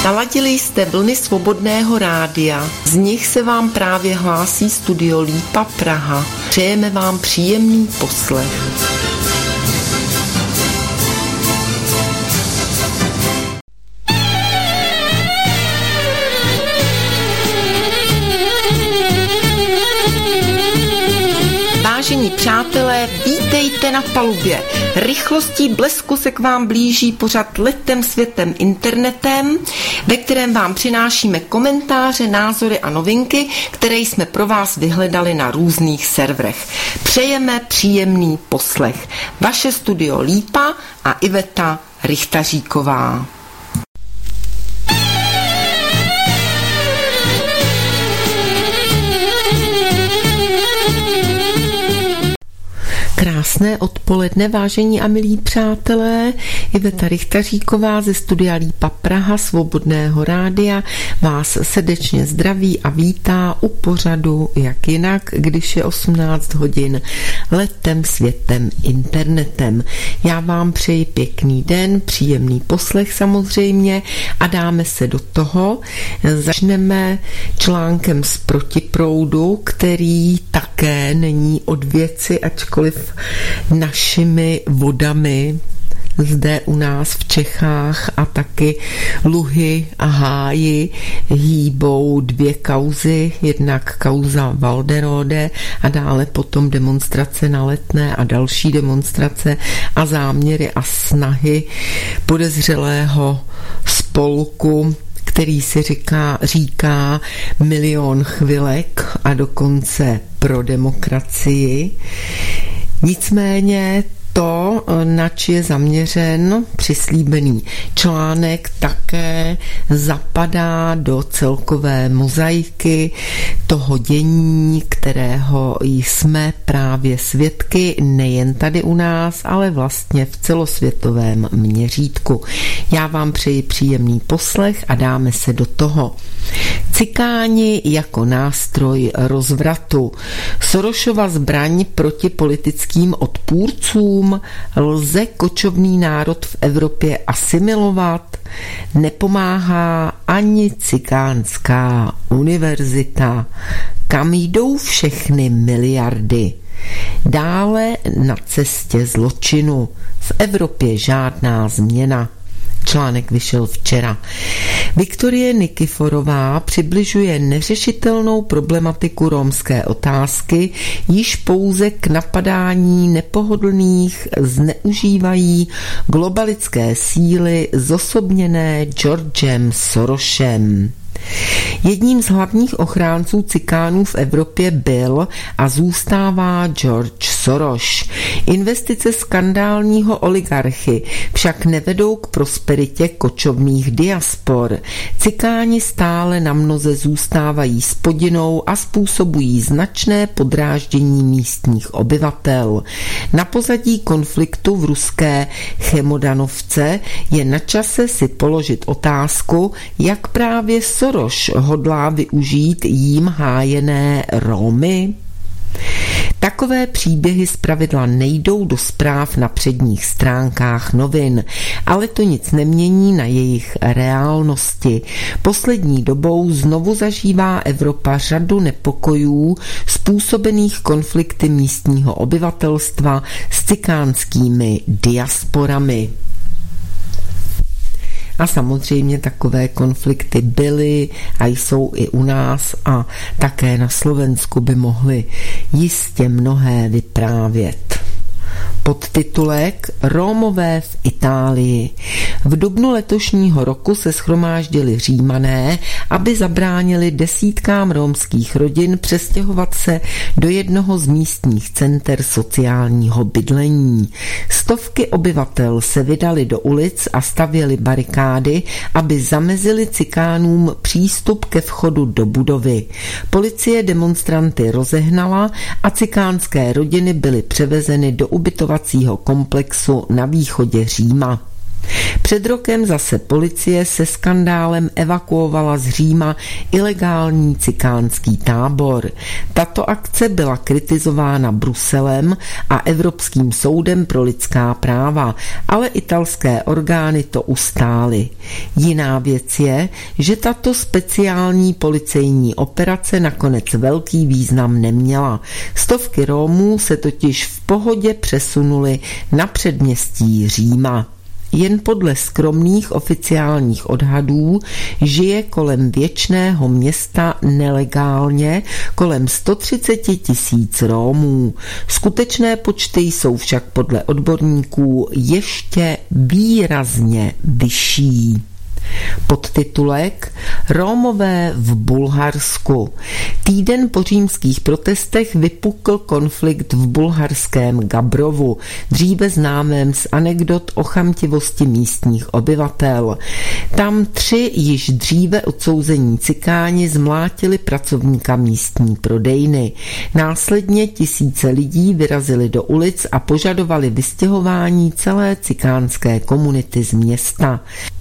Naladili jste vlny Svobodného rádia, z nich se vám právě hlásí studio Lípa Praha. Přejeme vám příjemný poslech. Vážení přátelé, vítejte na palubě. Rychlostí blesku se k vám blíží pořad Letem světem internetem, ve kterém vám přinášíme komentáře, názory a novinky, které jsme pro vás vyhledali na různých serverech. Přejeme příjemný poslech. Vaše studio Lípa a Iveta Richtaříková. Krásné odpoledne, vážení a milí přátelé. Iveta Richtaříková ze studia Lípa Praha, Svobodného rádia, vás srdečně zdraví a vítá u pořadu Jak jinak, když je 18 hodin, letem světem internetem. Já vám přeji pěkný den, příjemný poslech samozřejmě a dáme se do toho. Začneme článkem z Protiproudu, který také není od věci, ačkoliv našimi vodami zde u nás v Čechách a taky luhy a háji hýbou dvě kauzy, jednak kauza Walderode a dále potom demonstrace na Letné a další demonstrace a záměry a snahy podezřelého spolku, který si říká Milion chvilek a dokonce pro demokracii. Nicméně to, nač je zaměřen přislíbený článek, také zapadá do celkové mozaiky toho dění, kterého jsme právě svědky, nejen tady u nás, ale vlastně v celosvětovém měřítku. Já vám přeji příjemný poslech a dáme se do toho. Cikáni jako nástroj rozvratu. Sorosova zbraň proti politickým odpůrcům. Lze kočovný národ v Evropě asimilovat? Nepomáhá ani cikánská univerzita. Kam jdou všechny miliardy? Dále na cestě zločinu. V Evropě žádná změna. Článek vyšel včera. Viktorie Nikiforová přibližuje neřešitelnou problematiku romské otázky, již pouze k napadání nepohodlných zneužívají globalické síly zosobněné Georgem Sorosem. Jedním z hlavních ochránců cikánů v Evropě byl a zůstává George Soros. Investice skandálního oligarchy však nevedou k prosperitě kočovných diaspor. Cikáni stále na mnoze zůstávají spodinnou a způsobují značné podráždění místních obyvatel. Na pozadí konfliktu v ruské Chemodanovce je na čase si položit otázku, jak právě Soros hodlá využít jím hájené Romy. Takové příběhy zpravidla nejdou do zpráv na předních stránkách novin, ale to nic nemění na jejich reálnosti. Poslední dobou znovu zažívá Evropa řadu nepokojů způsobených konflikty místního obyvatelstva s cikánskými diasporami. A samozřejmě takové konflikty byly a jsou i u nás a také na Slovensku by mohly jistě mnohé vyprávět. Podtitulek Rómové v Itálii. V dubnu letošního roku se shromáždili Římané, aby zabránili desítkám rómských rodin přestěhovat se do jednoho z místních center sociálního bydlení. Stovky obyvatel se vydali do ulic a stavěli barikády, aby zamezili cikánům přístup ke vchodu do budovy. Policie demonstranty rozehnala a cikánské rodiny byly převezeny do ubytovacího komplexu na východě Říma. Před rokem zase policie se skandálem evakuovala z Říma ilegální cikánský tábor. Tato akce byla kritizována Bruselem a Evropským soudem pro lidská práva, ale italské orgány to ustály. Jiná věc je, že tato speciální policejní operace nakonec velký význam neměla. Stovky Rómů se totiž v pohodě přesunuly na předměstí Říma. Jen podle skromných oficiálních odhadů žije kolem věčného města nelegálně kolem 130 000 Rómů. Skutečné počty jsou však podle odborníků ještě výrazně vyšší. Podtitulek Rómové v Bulharsku. Týden po římských protestech vypukl konflikt v bulharském Gabrovu, dříve známém z anekdot o chamtivosti místních obyvatel. Tam 3 již dříve odsouzení cikáni zmlátili pracovníka místní prodejny. Následně tisíce lidí vyrazili do ulic a požadovali vystěhování celé cikánské komunity z města.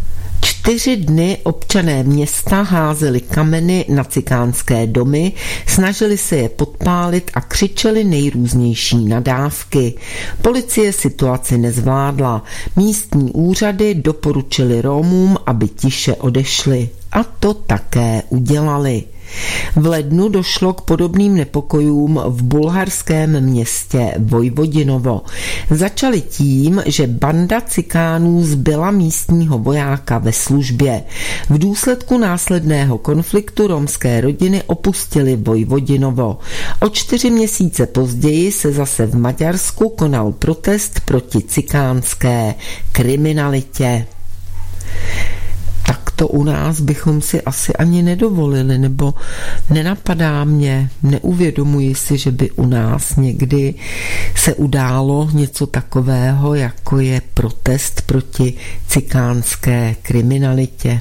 4 dny občané města házeli kameny na cikánské domy, snažili se je podpálit a křičeli nejrůznější nadávky. Policie situaci nezvládla. Místní úřady doporučili Rómům, aby tiše odešli. A to také udělali. V lednu došlo k podobným nepokojům v bulharském městě Vojvodinovo. Začaly tím, že banda cikánů zbila místního vojáka ve službě. V důsledku následného konfliktu romské rodiny opustily Vojvodinovo. O 4 měsíce později se zase v Maďarsku konal protest proti cikánské kriminalitě. Tak to u nás bychom si asi ani nedovolili, nebo nenapadá mě, neuvědomuji si, že by u nás někdy se událo něco takového, jako je protest proti cikánské kriminalitě.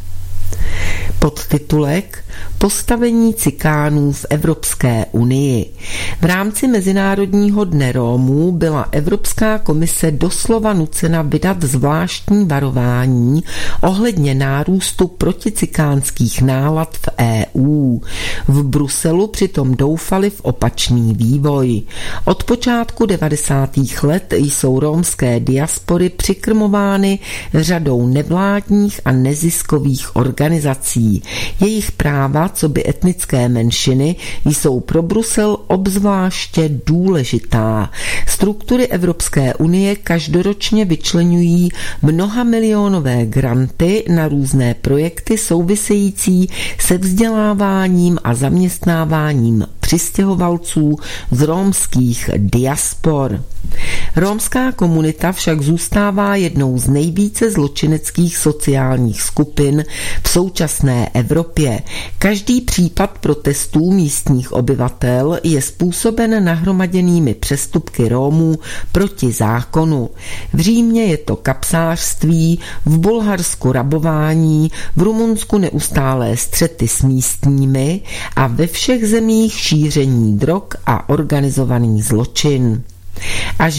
Podtitulek Postavení cikánů v Evropské unii. V rámci Mezinárodního dne Rómů byla Evropská komise doslova nucena vydat zvláštní varování ohledně nárůstu proticikánských nálad v EU. V Bruselu přitom doufali v opačný vývoj. Od počátku 90. let jsou rómské diaspory přikrmovány řadou nevládních a neziskových organizací. Jejich práva, co by etnické menšiny, jsou pro Brusel obzvláště důležitá. Struktury Evropské unie každoročně vyčleňují mnohamilionové granty na různé projekty související se vzděláváním a zaměstnáváním přistěhovalců z rómských diaspor. Rómská komunita však zůstává jednou z nejvíce zločineckých sociálních skupin v současné Evropě. Každý případ protestů místních obyvatel je způsoben nahromaděnými přestupky Rómů proti zákonu. V Římě je to kapsářství, v Bulharsku rabování, v Rumunsku neustálé střety s místními a ve všech zemích šíření drog a organizovaný zločin. Až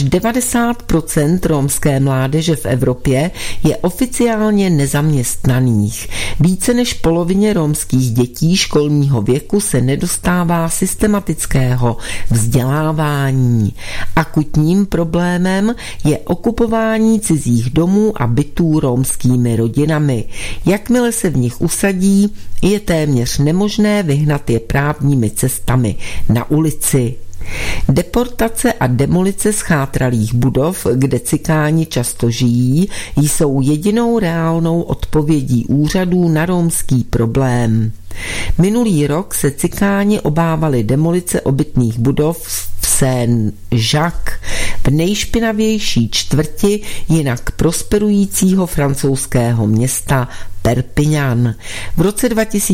90% rómské mládeže v Evropě je oficiálně nezaměstnaných. Více než polovině rómských dětí školního věku se nedostává systematického vzdělávání. Akutním problémem je okupování cizích domů a bytů rómskými rodinami. Jakmile se v nich usadí, je téměř nemožné vyhnat je právními cestami na ulici. Deportace a demolice schátralých budov, kde cikáni často žijí, jsou jedinou reálnou odpovědí úřadů na rómský problém. Minulý rok se cikáni obávali demolice obytných budov v Saint-Jacques, v nejšpinavější čtvrti jinak prosperujícího francouzského města Perpignan. V roce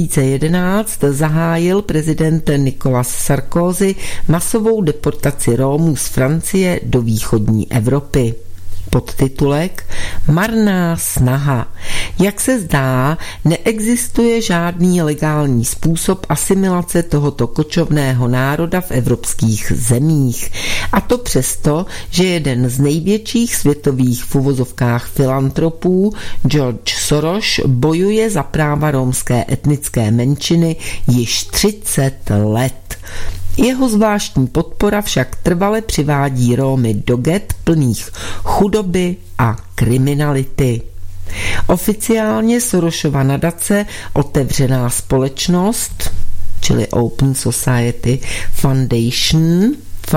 2011 zahájil prezident Nicolas Sarkozy masovou deportaci Rómů z Francie do východní Evropy. Podtitulek Marná snaha. Jak se zdá, neexistuje žádný legální způsob asimilace tohoto kočovného národa v evropských zemích. A to přesto, že jeden z největších světových v uvozovkách filantropů, George Soros, bojuje za práva romské etnické menšiny již 30 let. Jeho zvláštní podpora však trvale přivádí Romy do get plných chudoby a kriminality. Oficiálně Sorosova nadace Otevřená společnost, čili Open Society Foundation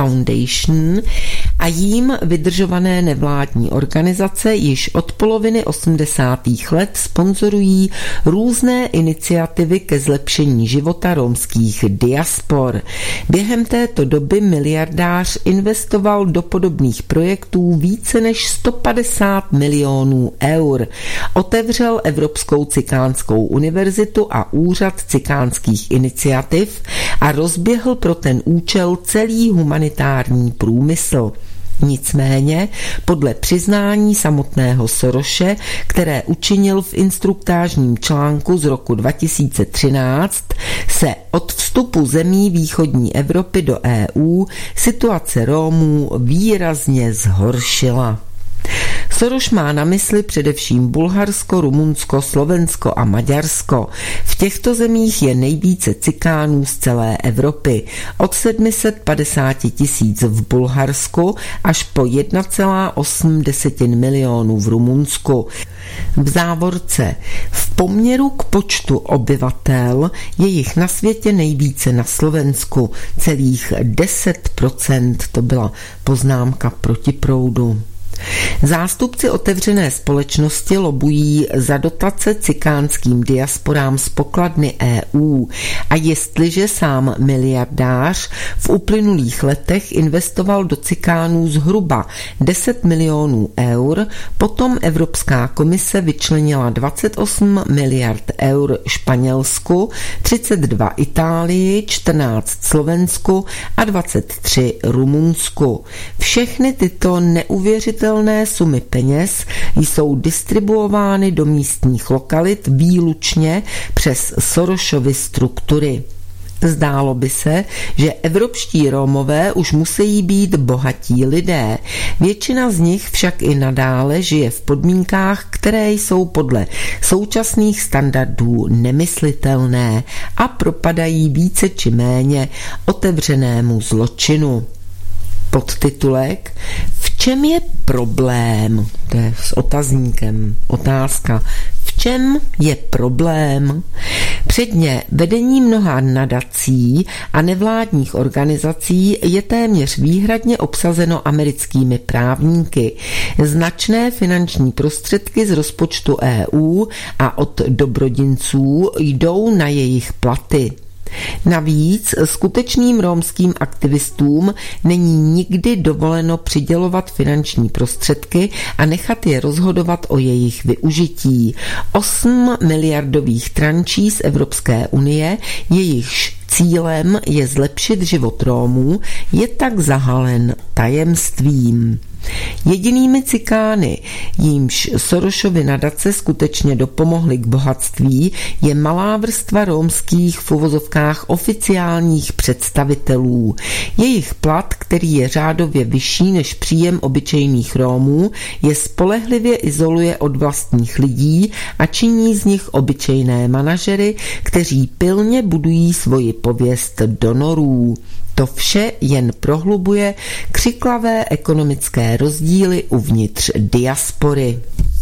a jím vydržované nevládní organizace již od poloviny 80. let sponzorují různé iniciativy ke zlepšení života romských diaspor. Během této doby miliardář investoval do podobných projektů více než 150 milionů eur. Otevřel Evropskou cikánskou univerzitu a úřad cikánských iniciativ a rozběhl pro ten účel celý humanitární průmysl. Nicméně, podle přiznání samotného Sorose, které učinil v instruktážním článku z roku 2013, se od vstupu zemí východní Evropy do EU situace Rómů výrazně zhoršila. Soros má na mysli především Bulharsko, Rumunsko, Slovensko a Maďarsko. V těchto zemích je nejvíce cikánů z celé Evropy. Od 750 000 v Bulharsku až po 1,8 milionu v Rumunsku. V závorce v poměru k počtu obyvatel je jich na světě nejvíce na Slovensku. Celých 10%, to byla poznámka proti proudu. Zástupci Otevřené společnosti lobují za dotace cikánským diasporám z pokladny EU a jestliže sám miliardář v uplynulých letech investoval do cikánů zhruba 10 milionů eur, potom Evropská komise vyčlenila 28 miliard eur Španělsku, 32 Itálii, 14 Slovensku a 23 Rumunsku. Všechny tyto neuvěřitelné sumy peněz jsou distribuovány do místních lokalit výlučně přes Sorosovy struktury. Zdálo by se, že evropští Rómové už musí být bohatí lidé. Většina z nich však i nadále žije v podmínkách, které jsou podle současných standardů nemyslitelné a propadají více či méně otevřenému zločinu. Podtitulek: V čem je problém? To je s otazníkem. Otázka. V čem je problém? Předně vedení mnoha nadací a nevládních organizací je téměř výhradně obsazeno americkými právníky. Značné finanční prostředky z rozpočtu EU a od dobrodinců jdou na jejich platy. Navíc skutečným rómským aktivistům není nikdy dovoleno přidělovat finanční prostředky a nechat je rozhodovat o jejich využití. 8 miliardových trančí z Evropské unie, jejichž cílem je zlepšit život Rómů, je tak zahalen tajemstvím. Jedinými cikány, jímž Sorosovy nadace skutečně dopomohly k bohatství, je malá vrstva rómských v uvozovkách oficiálních představitelů. Jejich plat, který je řádově vyšší než příjem obyčejných Rómů, je spolehlivě izoluje od vlastních lidí a činí z nich obyčejné manažery, kteří pilně budují svoji pověst donorů. To vše jen prohlubuje křiklavé ekonomické rozdíly uvnitř diaspory.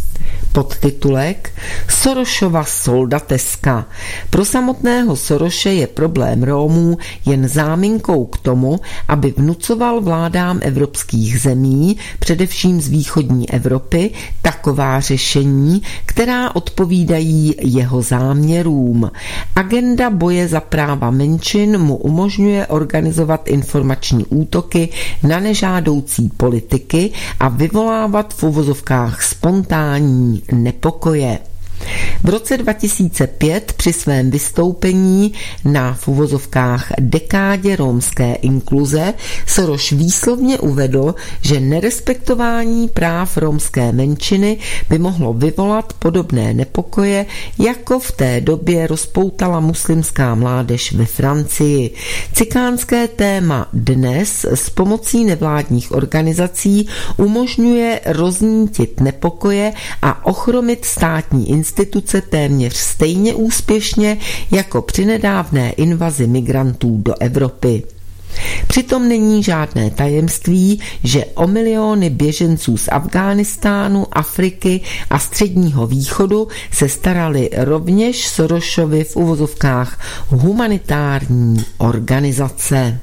Podtitulek: Sorosova soldateska. Pro samotného Sorose je problém Rómů jen záminkou k tomu, aby vnucoval vládám evropských zemí, především z východní Evropy, taková řešení, která odpovídají jeho záměrům. Agenda boje za práva menšin mu umožňuje organizovat informační útoky na nežádoucí politiky a vyvolávat v uvozovkách spontánní nepokoje. V roce 2005 při svém vystoupení na v uvozovkách dekádě romské inkluze Soros výslovně uvedl, že nerespektování práv romské menšiny by mohlo vyvolat podobné nepokoje, jako v té době rozpoutala muslimská mládež ve Francii. Cikánské téma dnes s pomocí nevládních organizací umožňuje roznítit nepokoje a ochromit státní instituce téměř stejně úspěšně jako při nedávné invazi migrantů do Evropy. Přitom není žádné tajemství, že o miliony běženců z Afghánistánu, Afriky a Středního východu se staraly rovněž Sorosovy v uvozovkách humanitární organizace.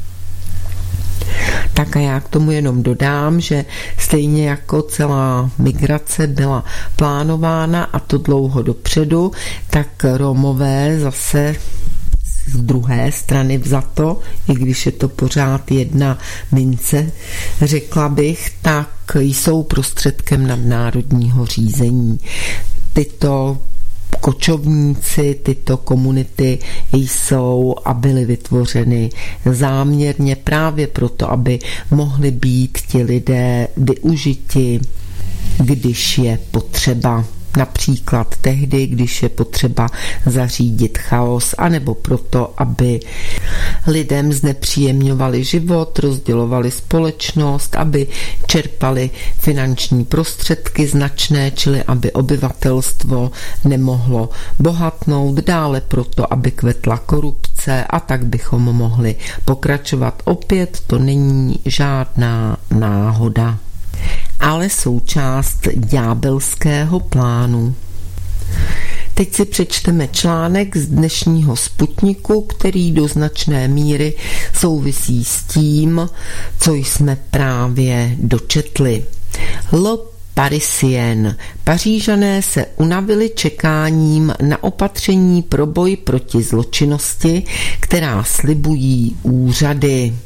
Tak a já k tomu jenom dodám, že stejně jako celá migrace byla plánována a to dlouho dopředu, tak Romové zase z druhé strany vzato, i když je to pořád jedna mince, řekla bych, tak jsou prostředkem nadnárodního řízení. Tyto kočovníci, tyto komunity jsou a byly vytvořeny záměrně právě proto, aby mohli být ti lidé využiti, když je potřeba. Například tehdy, když je potřeba zařídit chaos, anebo proto, aby lidem znepříjemňovali život, rozdělovali společnost, aby čerpali finanční prostředky značné, čili aby obyvatelstvo nemohlo bohatnout, dále proto, aby kvetla korupce a tak bychom mohli pokračovat. Opět to není žádná náhoda, ale součást ďábelského plánu. Teď si přečteme článek z dnešního Sputniku, který do značné míry souvisí s tím, co jsme právě dočetli. Le Parisien. Pařížané se unavili čekáním na opatření pro boj proti zločinnosti, která slibují úřady.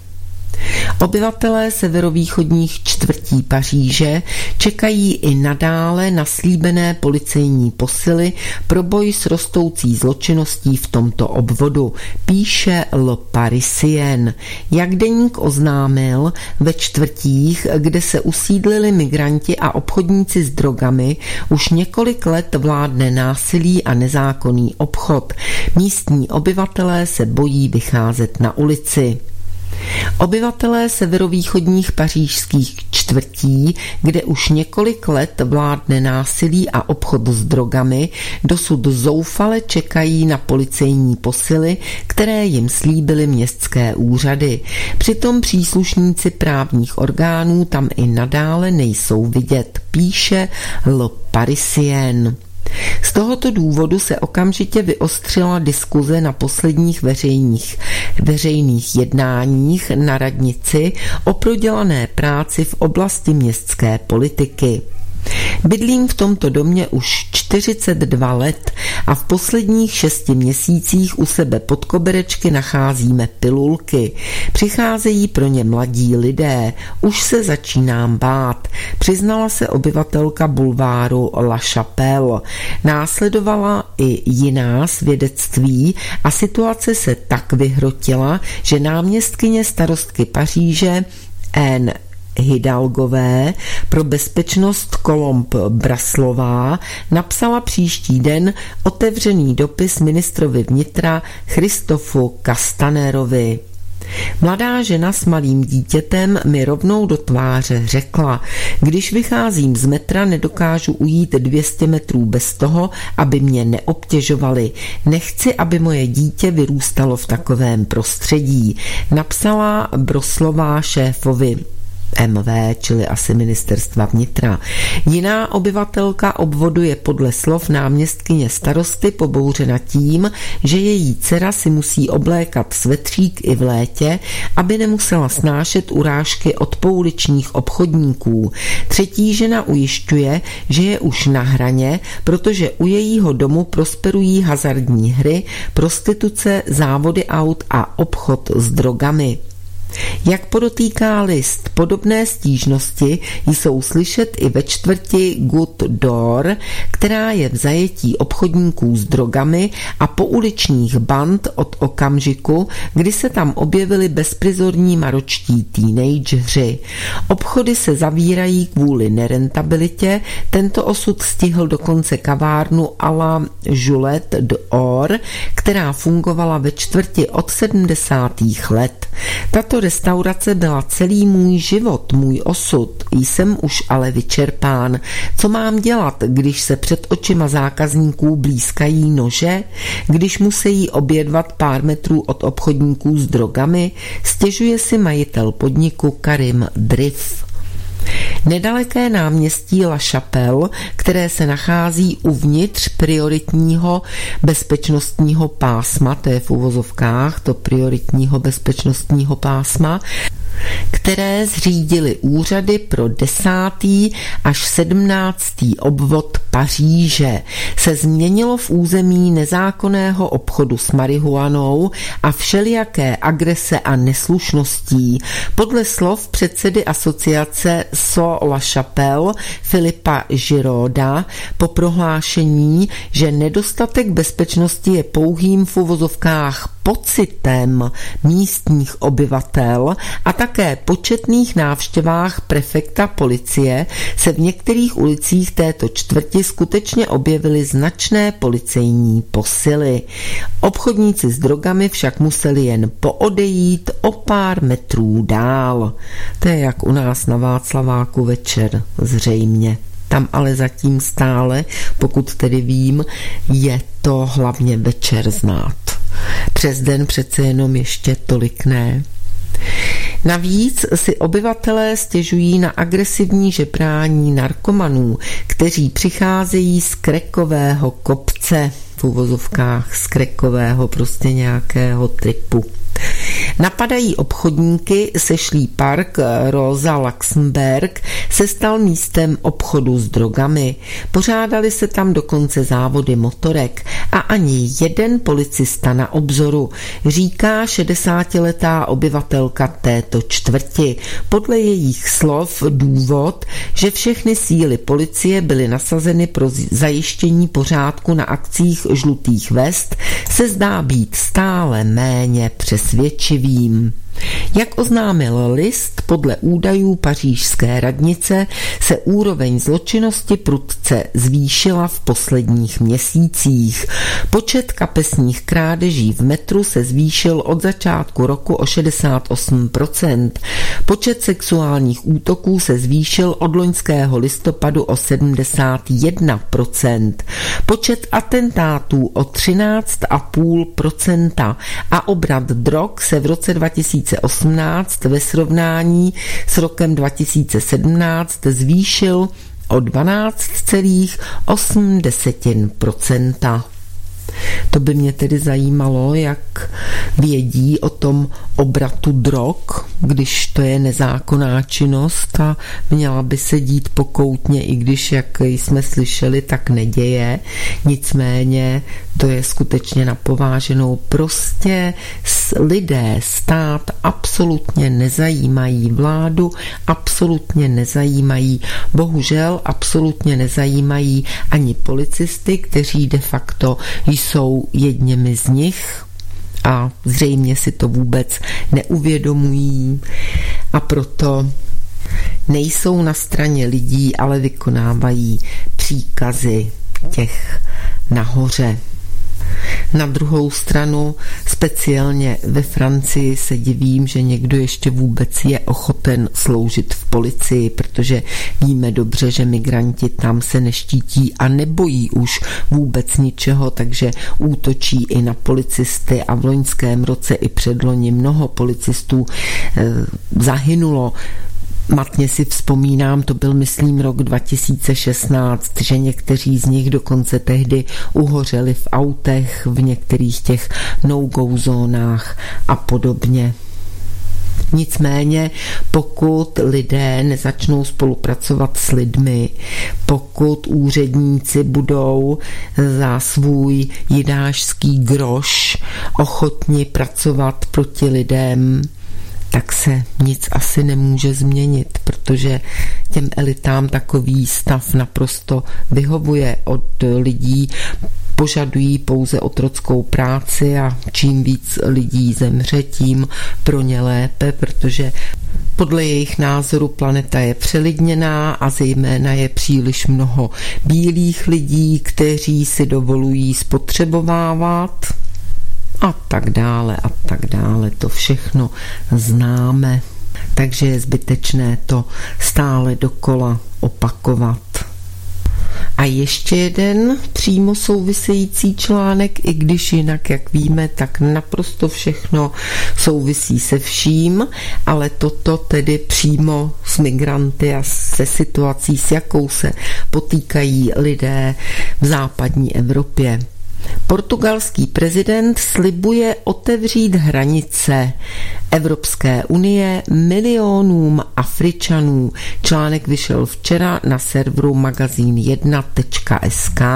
Obyvatelé severovýchodních čtvrtí Paříže čekají i nadále na slíbené policejní posily pro boj s rostoucí zločinností v tomto obvodu, píše Le Parisien. Jak deník oznámil, ve čtvrtích, kde se usídlili migranti a obchodníci s drogami, už několik let vládne násilí a nezákonný obchod. Místní obyvatelé se bojí vycházet na ulici. Obyvatelé severovýchodních pařížských čtvrtí, kde už několik let vládne násilí a obchod s drogami, dosud zoufale čekají na policejní posily, které jim slíbily městské úřady. Přitom příslušníci právních orgánů tam i nadále nejsou vidět, píše Le Parisien. Z tohoto důvodu se okamžitě vyostřila diskuze na posledních veřejných jednáních na radnici o prodělané práci v oblasti městské politiky. Bydlím v tomto domě už 42 let a v posledních 6 měsících u sebe pod koberečky nacházíme pilulky. Přicházejí pro ně mladí lidé. Už se začínám bát, přiznala se obyvatelka bulváru La Chapelle. Následovala i jiná svědectví a situace se tak vyhrotila, že náměstkyně starostky Paříže Anne Hidalgové pro bezpečnost Colombe Braslová napsala příští den otevřený dopis ministrovi vnitra Christofu Castanerovi. Mladá žena s malým dítětem mi rovnou do tváře řekla: když vycházím z metra, nedokážu ujít 200 metrů bez toho, aby mě neobtěžovali. Nechci, aby moje dítě vyrůstalo v takovém prostředí, napsala Broslová šéfovi MV, čili asi ministerstva vnitra. Jiná obyvatelka obvodu je podle slov náměstkyně starosty pobouřena tím, že její dcera si musí oblékat svetřík i v létě, aby nemusela snášet urážky od pouličních obchodníků. Třetí žena ujišťuje, že je už na hraně, protože u jejího domu prosperují hazardní hry, prostituce, závody aut a obchod s drogami. Jak podotýká List, podobné stížnosti jsou slyšet i ve čtvrti Good Door, která je v zajetí obchodníků s drogami a pouličních band od okamžiku, kdy se tam objevili bezprizorní maročtí teenageři. Obchody se zavírají kvůli nerentabilitě, tento osud stihl dokonce kavárnu à la Julet d'Or, která fungovala ve čtvrti od 70. let. Tato restaurace byla celý můj život, můj osud. Jsem už ale vyčerpán. Co mám dělat, když se před očima zákazníků blýskají nože? Když musí obědvat pár metrů od obchodníků s drogami? Stěžuje si majitel podniku Karim Drif. Nedaleké náměstí La Chapelle, které se nachází uvnitř prioritního bezpečnostního pásma, to je v uvozovkách, to prioritního bezpečnostního pásma, které zřídily úřady pro 10. až 17. obvod Paříže, se změnilo v území nezákonného obchodu s marihuanou a všelijaké agrese a neslušností. Podle slov předsedy asociace So La Chapelle Filipa Giroda po prohlášení, že nedostatek bezpečnosti je pouhým v uvozovkách pocitem místních obyvatel a také početných návštěvách prefekta policie se v některých ulicích této čtvrti skutečně objevily značné policejní posily. Obchodníci s drogami však museli jen poodejít o pár metrů dál. To je jak u nás na Václaváku večer, zřejmě. Tam ale zatím stále, pokud tedy vím, je to hlavně večer znát. Přes den přece jenom ještě tolik ne. Navíc si obyvatelé stěžují na agresivní žebrání narkomanů, kteří přicházejí z krekového kopce, v uvozovkách z krekového prostě nějakého tripu. Napadají obchodníky, sešlý park Rosa Luxemburg se stal místem obchodu s drogami. Pořádali se tam dokonce závody motorek a ani jeden policista na obzoru, říká 60letá obyvatelka této čtvrti. Podle jejich slov důvod, že všechny síly policie byly nasazeny pro zajištění pořádku na akcích žlutých vest, se zdá být stále méně přesvědčivým. Jak oznámil List, podle údajů pařížské radnice se úroveň zločinnosti prudce zvýšila v posledních měsících. Počet kapesních krádeží v metru se zvýšil od začátku roku o 68%. Počet sexuálních útoků se zvýšil od loňského listopadu o 71%. Počet atentátů o 13,5% a obrat drog se v roce 2018 ve srovnání s rokem 2017 zvýšil o 12,8%. To by mě tedy zajímalo, jak vědí o tom obratu drog, když to je nezákonná činnost a měla by se dít pokoutně, i když, jak jsme slyšeli, tak neděje. Nicméně to je skutečně na pováženou. Prostě lidé, stát absolutně nezajímají vládu, absolutně nezajímají, bohužel absolutně nezajímají ani policisty, kteří de facto jsou jedněmi z nich a zřejmě si to vůbec neuvědomují a proto nejsou na straně lidí, ale vykonávají příkazy těch nahoře. Na druhou stranu, speciálně ve Francii, se divím, že někdo ještě vůbec je ochoten sloužit v policii, protože víme dobře, že migranti tam se neštítí a nebojí už vůbec ničeho, takže útočí i na policisty a v loňském roce i předloni mnoho policistů zahynulo. Matně si vzpomínám, to byl myslím rok 2016, že někteří z nich dokonce tehdy uhořeli v autech, v některých těch no-go zónách a podobně. Nicméně, pokud lidé nezačnou spolupracovat s lidmi, pokud úředníci budou za svůj jidášský groš ochotni pracovat proti lidem, tak se nic asi nemůže změnit, protože těm elitám takový stav naprosto vyhovuje. Od lidí požadují pouze otrockou práci a čím víc lidí zemře, tím pro ně lépe, protože podle jejich názoru planeta je přelidněná a zejména je příliš mnoho bílých lidí, kteří si dovolují spotřebovávat a tak dále, to všechno známe. Takže je zbytečné to stále dokola opakovat. A ještě jeden přímo související článek, i když jinak, jak víme, tak naprosto všechno souvisí se vším, ale toto tedy přímo s migranty a se situací, s jakou se potýkají lidé v západní Evropě. Portugalský prezident slibuje otevřít hranice Evropské unie milionům Afričanů. Článek vyšel včera na serveru magazin1.sk.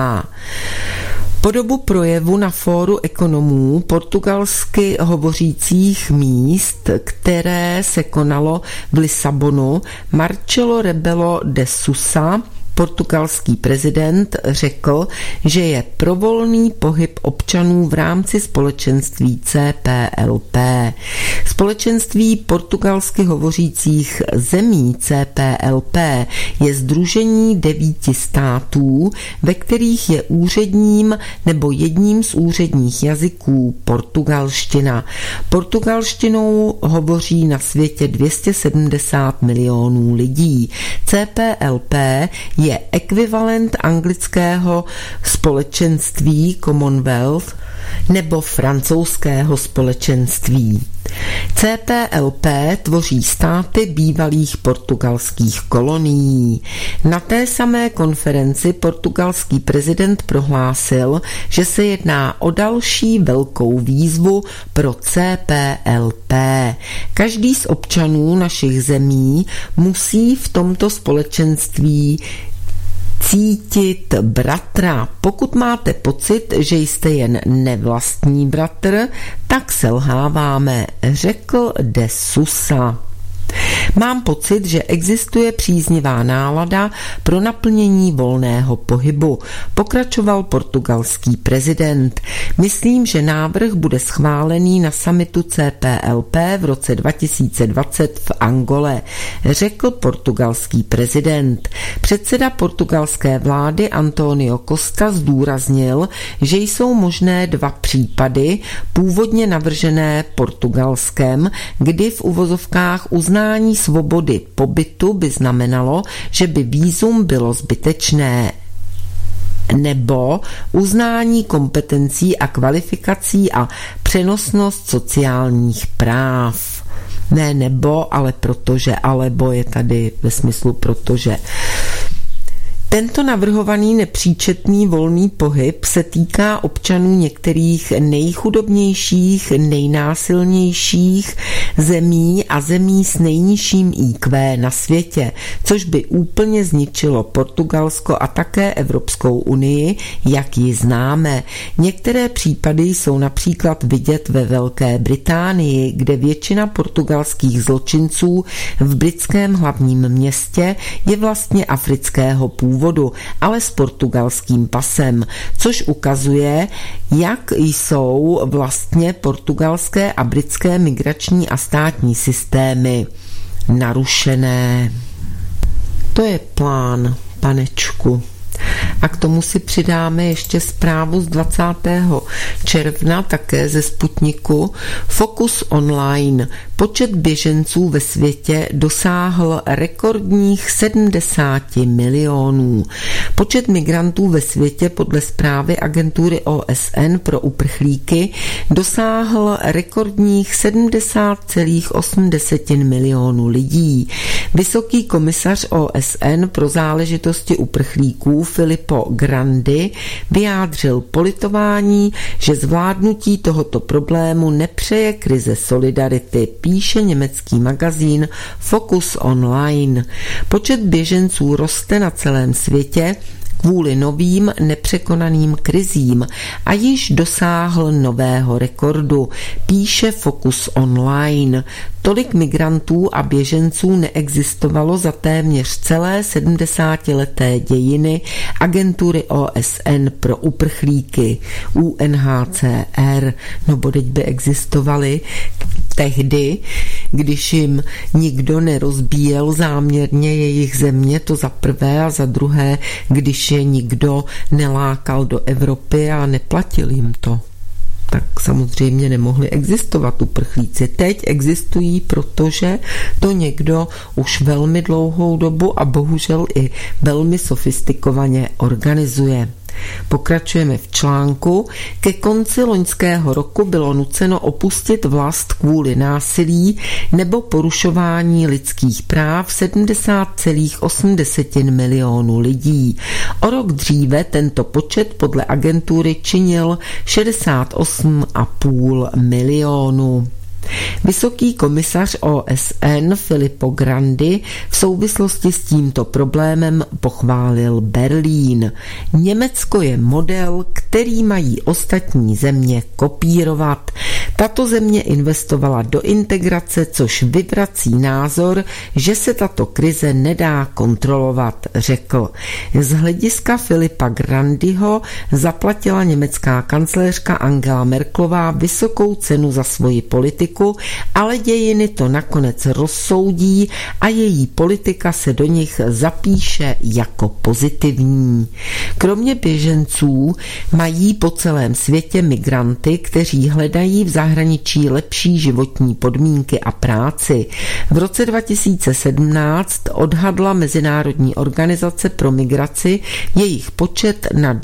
Po dobu projevu na fóru ekonomů portugalsky hovořících míst, které se konalo v Lisabonu, Marcelo Rebelo de Sousa, portugalský prezident, řekl, že je pro volný pohyb občanů v rámci společenství CPLP. Společenství portugalsky hovořících zemí CPLP je sdružení 9 států, ve kterých je úředním nebo jedním z úředních jazyků portugalština. Portugalštinou hovoří na světě 270 milionů lidí. CPLP je ekvivalent anglického společenství Commonwealth nebo francouzského společenství. CPLP tvoří státy bývalých portugalských kolonií. Na té samé konferenci portugalský prezident prohlásil, že se jedná o další velkou výzvu pro CPLP. Každý z občanů našich zemí musí v tomto společenství cítit bratra. Pokud máte pocit, že jste jen nevlastní bratr, tak selháváme, řekl de Sousa. Mám pocit, že existuje příznivá nálada pro naplnění volného pohybu, pokračoval portugalský prezident. Myslím, že návrh bude schválený na summitu CPLP v roce 2020 v Angole, řekl portugalský prezident. Předseda portugalské vlády António Costa zdůraznil, že jsou možné 2 případy, původně navržené Portugalskem, kdy v uvozovkách uznání svobody pobytu by znamenalo, že by vízum bylo zbytečné, nebo uznání kompetencí a kvalifikací a přenosnost sociálních práv. Ne nebo, ale protože, alebo je tady ve smyslu protože. Tento navrhovaný nepříčetný volný pohyb se týká občanů některých nejchudobnějších, nejnásilnějších zemí a zemí s nejnižším IQ na světě, což by úplně zničilo Portugalsko a také Evropskou unii, jak ji známe. Některé případy jsou například vidět ve Velké Británii, kde většina portugalských zločinců v britském hlavním městě je vlastně afrického původu, ale s portugalským pasem, což ukazuje, jak jsou vlastně portugalské a britské migrační a státní systémy narušené. To je plán, panečku. A k tomu si přidáme ještě zprávu z 20. června, také ze Sputniku. Focus Online. Počet běženců ve světě dosáhl rekordních 70 milionů. Počet migrantů ve světě podle zprávy agentury OSN pro uprchlíky dosáhl rekordních 70,8 milionů lidí. Vysoký komisař OSN pro záležitosti uprchlíků Filippo Grandi vyjádřil politování, že zvládnutí tohoto problému nepřeje krize solidarity, píše německý magazín Focus Online. Počet běženců roste na celém světě kvůli novým nepřekonaným krizím a již dosáhl nového rekordu, píše Focus Online. Tolik migrantů a běženců neexistovalo za téměř celé 70leté dějiny agentury OSN pro uprchlíky UNHCR. No bodeď by existovaly tehdy, když jim nikdo nerozbíjel záměrně jejich země, to za prvé, a za druhé, když je nikdo nelákal do Evropy a neplatil jim to. Tak samozřejmě nemohli existovat uprchlíci. Teď existují, protože to někdo už velmi dlouhou dobu a bohužel i velmi sofistikovaně organizuje. Pokračujeme v článku. Ke konci loňského roku bylo nuceno opustit vlast kvůli násilí nebo porušování lidských práv 70,8 milionu lidí. O rok dříve tento počet podle agentury činil 68,5 milionu. Vysoký komisař OSN Filippo Grandi v souvislosti s tímto problémem pochválil Berlín. Německo je model, který mají ostatní země kopírovat. Tato země investovala do integrace, což vyvrací názor, že se tato krize nedá kontrolovat, řekl. Z hlediska Filipa Grandiho zaplatila německá kancléřka Angela Merkelová vysokou cenu za svoji politiku, ale dějiny to nakonec rozsoudí a její politika se do nich zapíše jako pozitivní. Kromě běženců mají po celém světě migranty, kteří hledají v zahraničí lepší životní podmínky a práci. V roce 2017 odhadla Mezinárodní organizace pro migraci jejich počet na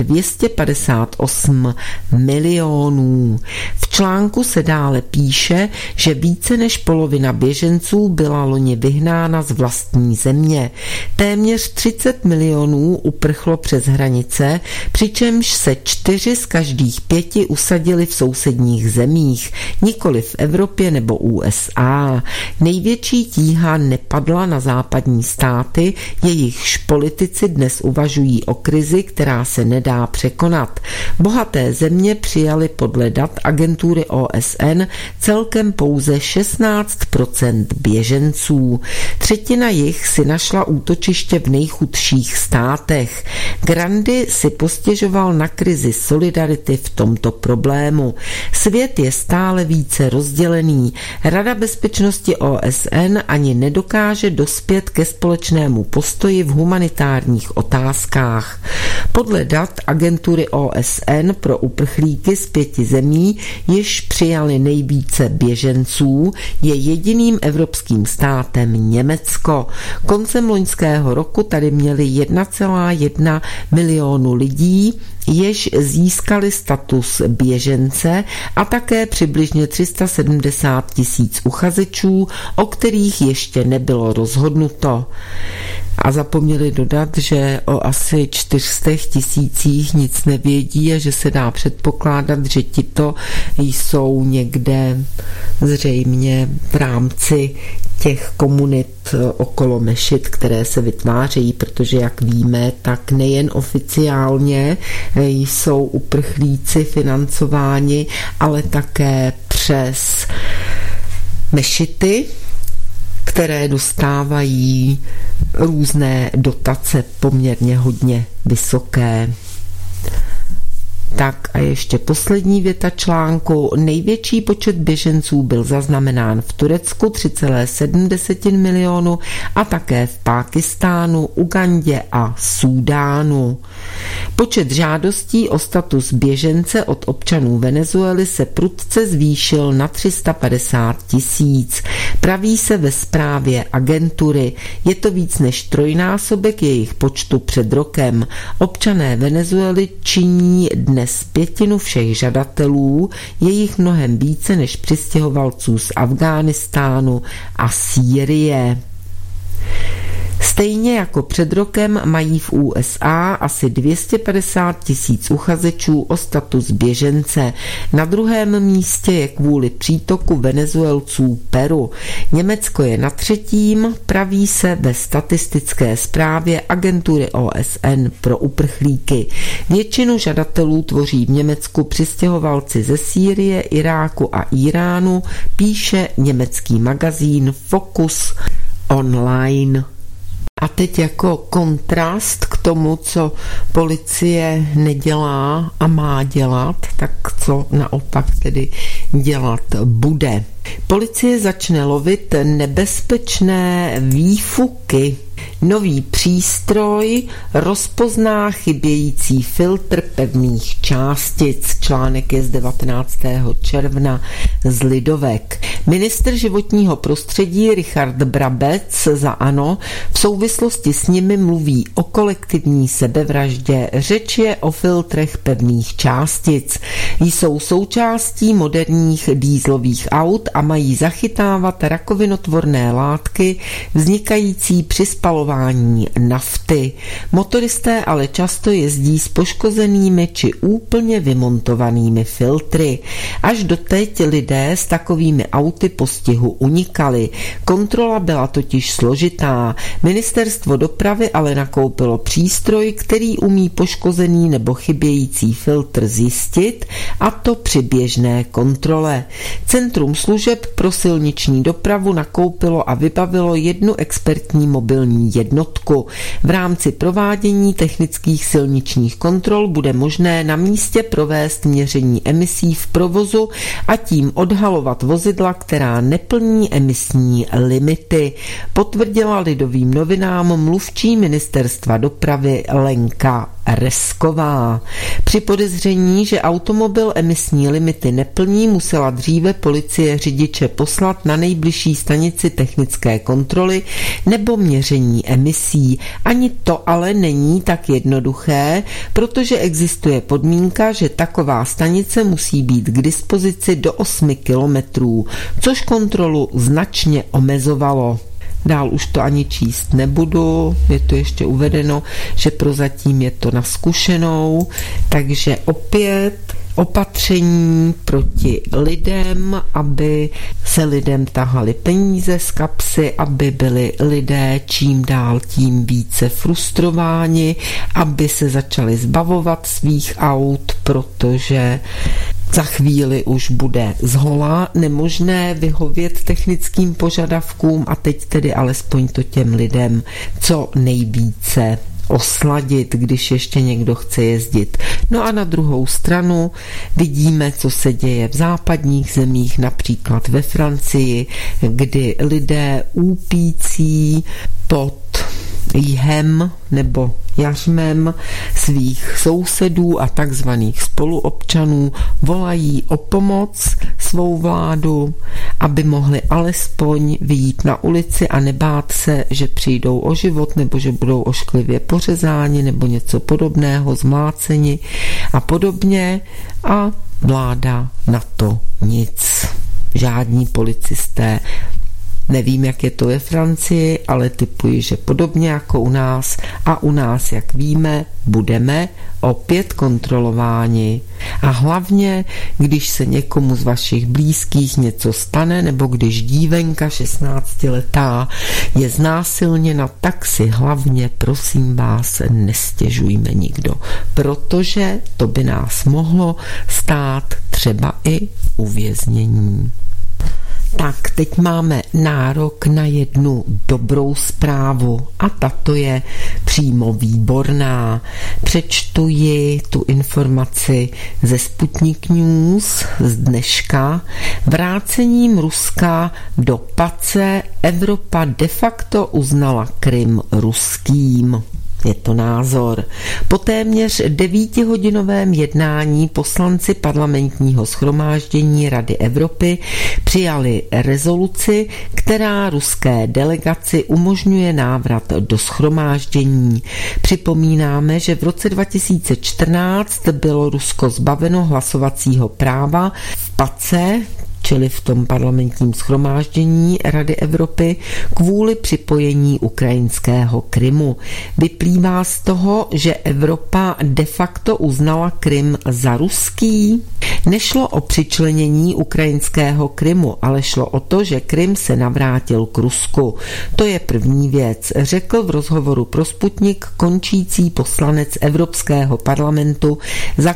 258 milionů. V článku se dále píše, že více než polovina běženců byla loni vyhnána z vlastní země. Téměř 30 milionů uprchlo přes hranice, přičemž se 4 z každých 5 usadili v sousedních zemích, nikoli v Evropě nebo USA. Největší tíha nepadla na západní státy, jejichž politici dnes uvažují o krizi, která se nedá překonat. Bohaté země přijaly podle dat agentury OSN celkem pouze 16% běženců. Třetina jich si našla útočiště v nejchudších státech. Grandi si postěžoval na krizi solidarity v tomto problému. Svět je stále více rozdělený. Rada bezpečnosti OSN ani nedokáže dospět ke společnému postoji v humanitárních otázkách. Podle dat agentury OSN pro uprchlíky z 5 zemí, jež přijali nejvíce běženců, je jediným evropským státem Německo. Koncem loňského roku tady měli 1,1 milionu lidí, jež získali status běžence, a také přibližně 370 000 uchazečů, o kterých ještě nebylo rozhodnuto. A zapomněli dodat, že o asi 400 000 nic nevědí a že se dá předpokládat, že tito jsou někde zřejmě v rámci těch komunit okolo mešit, které se vytvářejí, protože jak víme, tak nejen oficiálně jsou uprchlíci financováni, ale také přes mešity, které dostávají různé dotace poměrně hodně vysoké. Tak a ještě poslední věta článku. Největší počet běženců byl zaznamenán v Turecku 3,7 milionu a také v Pákistánu, Ugandě a Súdánu. Počet žádostí o status běžence od občanů Venezuely se prudce zvýšil na 350 000. Praví se ve zprávě agentury. Je to víc než trojnásobek jejich počtu před rokem. Občané Venezuely činí dnes 1/5 všech žadatelů, je jich mnohem více než přistěhovalců z Afghánistánu a Sýrie. Stejně jako před rokem mají v USA asi 250 000 uchazečů o status běžence. Na druhém místě je kvůli přítoku Venezuelců Peru. Německo je na třetím, praví se ve statistické zprávě agentury OSN pro uprchlíky. Většinu žadatelů tvoří v Německu přistěhovalci ze Sýrie, Iráku a Iránu, píše německý magazín Focus Online. A teď jako kontrast k tomu, co policie nedělá a má dělat, tak co naopak tedy dělat bude. Policie začne lovit nebezpečné výfuky. Nový přístroj rozpozná chybějící filtr pevných částic. Článek je z 19. června z Lidovek. Ministr životního prostředí Richard Brabec za ANO v souvislosti s nimi mluví o kolektivní sebevraždě. Řeč je o filtrech pevných částic. Jsou součástí moderních dýzlových aut a mají zachytávat rakovinotvorné látky vznikající při spalování nafty. Motoristé ale často jezdí s poškozenými či úplně vymontovanými filtry. Až doteď lidé s takovými auty postihu unikali. Kontrola byla totiž složitá. Ministerstvo dopravy ale nakoupilo přístroj, který umí poškozený nebo chybějící filtr zjistit, a to při běžné kontrole. Centrum služeb pro silniční dopravu nakoupilo a vybavilo jednu expertní mobilní jednotku. V rámci provádění technických silničních kontrol bude možné na místě provést měření emisí v provozu a tím odhalovat vozidla, která neplní emisní limity, potvrdila Lidovým novinám mluvčí ministerstva dopravy Lenka Resková. Při podezření, že automobil emisní limity neplní, musela dříve policie řidiče poslat na nejbližší stanici technické kontroly nebo měření emisí. Ani to ale není tak jednoduché, protože existuje podmínka, že taková stanice musí být k dispozici do 8 kilometrů, což kontrolu značně omezovalo. Dál už to ani číst nebudu, je to ještě uvedeno, že prozatím je to na zkušenou, takže opět opatření proti lidem, aby se lidem tahaly peníze z kapsy, aby byli lidé čím dál tím více frustrováni, aby se začali zbavovat svých aut, protože za chvíli už bude zhola nemožné vyhovět technickým požadavkům a teď tedy alespoň to těm lidem co nejvíce osladit, když ještě někdo chce jezdit. No a na druhou stranu vidíme, co se děje v západních zemích, například ve Francii, kdy lidé úpící pod jhem nebo jařmem svých sousedů a takzvaných spoluobčanů volají o pomoc svou vládu, aby mohli alespoň vyjít na ulici a nebát se, že přijdou o život nebo že budou ošklivě pořezáni nebo něco podobného, zmláceni a podobně, a vláda na to nic. Žádní policisté. Nevím, jak je to ve Francii, ale tipuji, že podobně jako u nás, a u nás, jak víme, budeme opět kontrolováni. A hlavně, když se někomu z vašich blízkých něco stane, nebo když dívenka 16letá je znásilněna, tak si hlavně, prosím vás, nestěžujme nikdo, protože to by nás mohlo stát třeba i uvěznění. Tak, teď máme nárok na jednu dobrou zprávu a tato je přímo výborná. Přečtu ji tu informaci ze Sputnik News z dneška. Vrácením Ruska do pace Evropa de facto uznala Krym ruským. Je to názor. Po téměř 9hodinovém jednání poslanci parlamentního shromáždění Rady Evropy přijali rezoluci, která ruské delegaci umožňuje návrat do shromáždění. Připomínáme, že v roce 2014 bylo Rusko zbaveno hlasovacího práva v pace, čili v tom parlamentním shromáždění Rady Evropy, kvůli připojení ukrajinského Krymu. Vyplývá z toho, že Evropa de facto uznala Krym za ruský? Nešlo o přičlenění ukrajinského Krymu, ale šlo o to, že Krym se navrátil k Rusku. To je první věc, řekl v rozhovoru pro Sputnik končící poslanec Evropského parlamentu za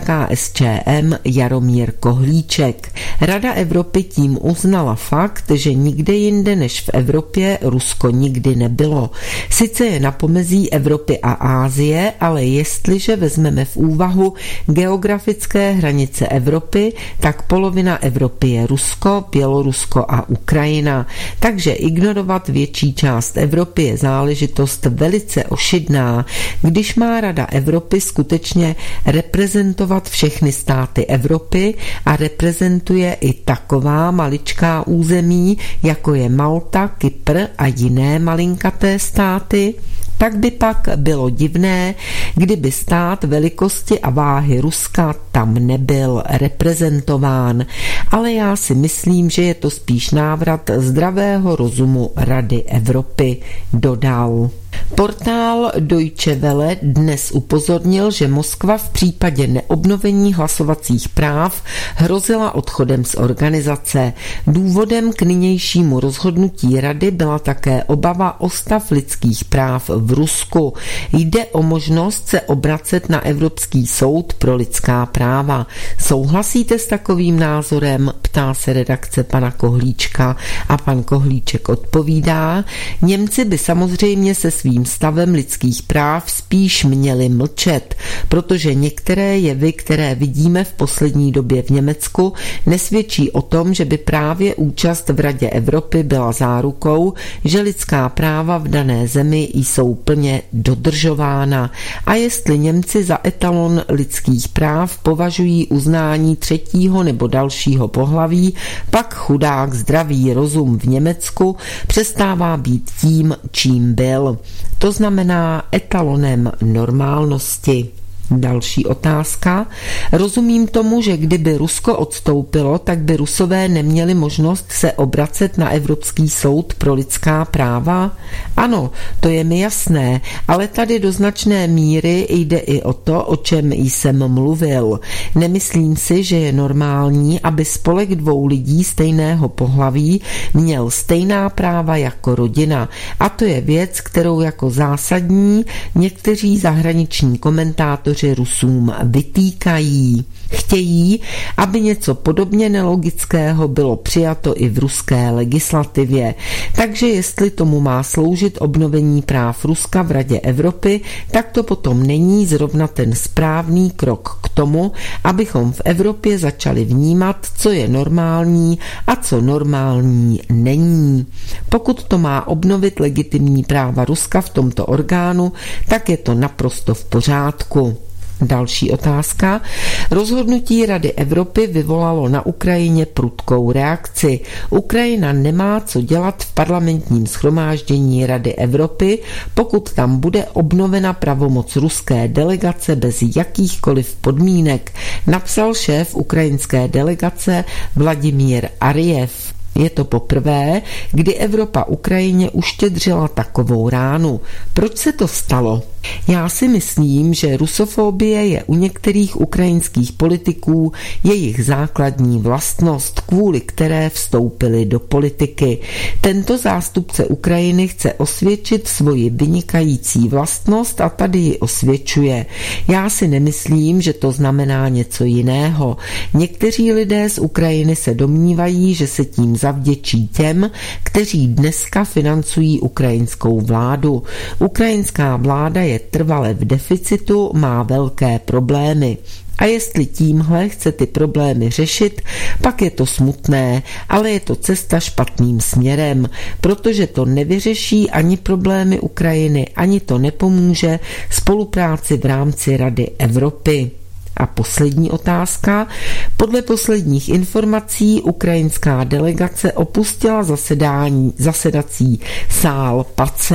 KSČM Jaromír Kohlíček. Rada Evropy tím uznala fakt, že nikde jinde než v Evropě Rusko nikdy nebylo. Sice je na pomezí Evropy a Asie, ale jestliže vezmeme v úvahu geografické hranice Evropy, tak polovina Evropy je Rusko, Bělorusko a Ukrajina. Takže ignorovat větší část Evropy je záležitost velice ošidná. Když má Rada Evropy skutečně reprezentovat všechny státy Evropy a reprezentuje i taková maličká území, jako je Malta, Kypr a jiné malinkaté státy, tak by pak bylo divné, kdyby stát velikosti a váhy Ruska tam nebyl reprezentován. Ale já si myslím, že je to spíš návrat zdravého rozumu Rady Evropy, dodal. Portál Deutsche Welle dnes upozornil, že Moskva v případě neobnovení hlasovacích práv hrozila odchodem z organizace. Důvodem k nynějšímu rozhodnutí rady byla také obava o stav lidských práv v Rusku. Jde o možnost se obracet na Evropský soud pro lidská práva. Souhlasíte s takovým názorem? Ptá se redakce pana Kohlíčka a pan Kohlíček odpovídá: Němci by samozřejmě se svým stavem lidských práv spíš měli mlčet, protože některé jevy, které vidíme v poslední době v Německu, nesvědčí o tom, že by právě účast v Radě Evropy byla zárukou, že lidská práva v dané zemi jsou plně dodržována. A jestli Němci za etalon lidských práv považují uznání třetího nebo dalšího pohlaví, pak chudák zdravý rozum v Německu přestává být tím, čím byl. To znamená etalonem normálnosti. Další otázka. Rozumím tomu, že kdyby Rusko odstoupilo, tak by Rusové neměli možnost se obracet na Evropský soud pro lidská práva? Ano, to je mi jasné, ale tady do značné míry jde i o to, o čem jsem mluvil. Nemyslím si, že je normální, aby spolek dvou lidí stejného pohlaví měl stejná práva jako rodina. A to je věc, kterou jako zásadní někteří zahraniční komentátoři Rusům vytýkají. Chtějí, aby něco podobně nelogického bylo přijato i v ruské legislativě. Takže jestli tomu má sloužit obnovení práv Ruska v Radě Evropy, tak to potom není zrovna ten správný krok k tomu, abychom v Evropě začali vnímat, co je normální a co normální není. Pokud to má obnovit legitimní práva Ruska v tomto orgánu, tak je to naprosto v pořádku. Další otázka. Rozhodnutí Rady Evropy vyvolalo na Ukrajině prudkou reakci. Ukrajina nemá co dělat v parlamentním shromáždění Rady Evropy, pokud tam bude obnovena pravomoc ruské delegace bez jakýchkoliv podmínek, napsal šéf ukrajinské delegace Vladimír Arjev. Je to poprvé, kdy Evropa Ukrajině uštědřila takovou ránu. Proč se to stalo? Já si myslím, že rusofobie je u některých ukrajinských politiků jejich základní vlastnost, kvůli které vstoupili do politiky. Tento zástupce Ukrajiny chce osvědčit svoji vynikající vlastnost a tady ji osvědčuje. Já si nemyslím, že to znamená něco jiného. Někteří lidé z Ukrajiny se domnívají, že se tím zavděčí těm, kteří dneska financují ukrajinskou vládu. Ukrajinská vláda je trvale v deficitu, má velké problémy. A jestli tímhle chce ty problémy řešit, pak je to smutné, ale je to cesta špatným směrem, protože to nevyřeší ani problémy Ukrajiny, ani to nepomůže spolupráci v rámci Rady Evropy. A poslední otázka. Podle posledních informací ukrajinská delegace opustila zasedací sál Pace.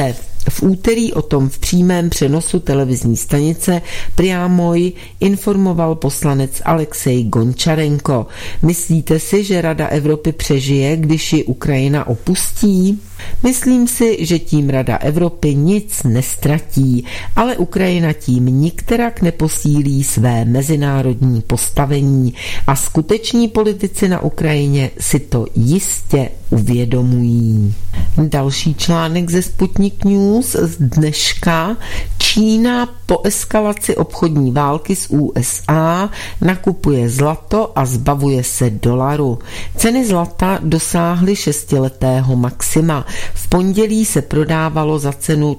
V úterý o tom v přímém přenosu televizní stanice Priamoj informoval poslanec Alexej Gončarenko. Myslíte si, že Rada Evropy přežije, když ji Ukrajina opustí? Myslím si, že tím Rada Evropy nic nestratí, ale Ukrajina tím nikterak neposílí své mezinárodní postavení a skuteční politici na Ukrajině si to jistě uvědomují. Další článek ze Sputnik News z dneška. Čína po eskalaci obchodní války s USA nakupuje zlato a zbavuje se dolaru. Ceny zlata dosáhly 6letého maxima. V pondělí se prodávalo za cenu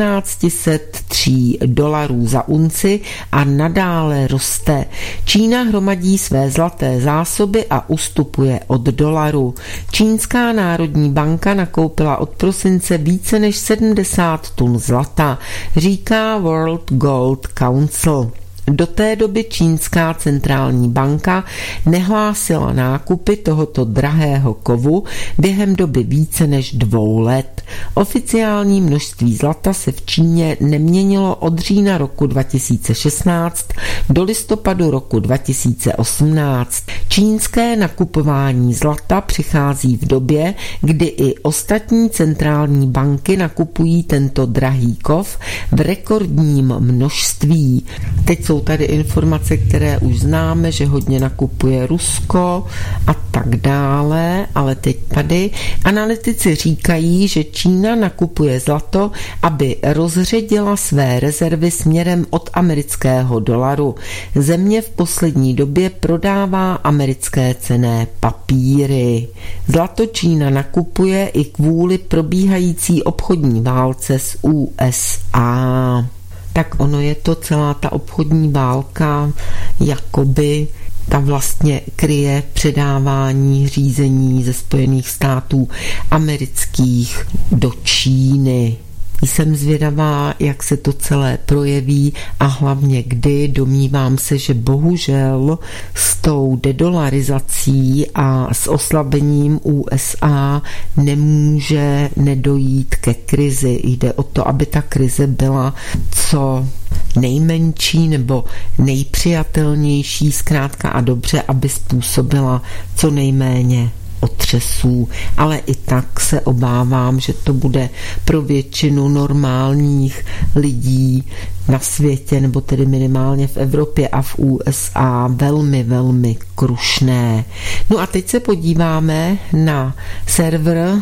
$1403 za unci a nadále roste. Čína hromadí své zlaté zásoby a ustupuje od dolaru. Čínská národní banka nakoupila od prosince více než 70 tun zlata, říká World Gold Council. Do té doby čínská centrální banka nehlásila nákupy tohoto drahého kovu během doby více než 2 let. Oficiální množství zlata se v Číně neměnilo od října roku 2016 do listopadu roku 2018. Čínské nakupování zlata přichází v době, kdy i ostatní centrální banky nakupují tento drahý kov v rekordním množství. Teď jsou tady informace, které už známe, že hodně nakupuje Rusko a tak dále, ale teď tady analytici říkají, že Čína nakupuje zlato, aby rozředila své rezervy směrem od amerického dolaru. Země v poslední době prodává americké cenné papíry. Zlato Čína nakupuje i kvůli probíhající obchodní válce s USA. Tak ono je to celá ta obchodní válka, jakoby ta vlastně kryje předávání řízení ze Spojených států amerických do Číny. Jsem zvědavá, jak se to celé projeví a hlavně kdy. Domnívám se, že bohužel s tou dedolarizací a s oslabením USA nemůže nedojít ke krizi. Jde o to, aby ta krize byla co nejmenší nebo nejpřijatelnější, zkrátka a dobře, aby způsobila co nejméně otřesů, ale i tak se obávám, že to bude pro většinu normálních lidí na světě, nebo tedy minimálně v Evropě a v USA velmi, velmi krušné. No a teď se podíváme na server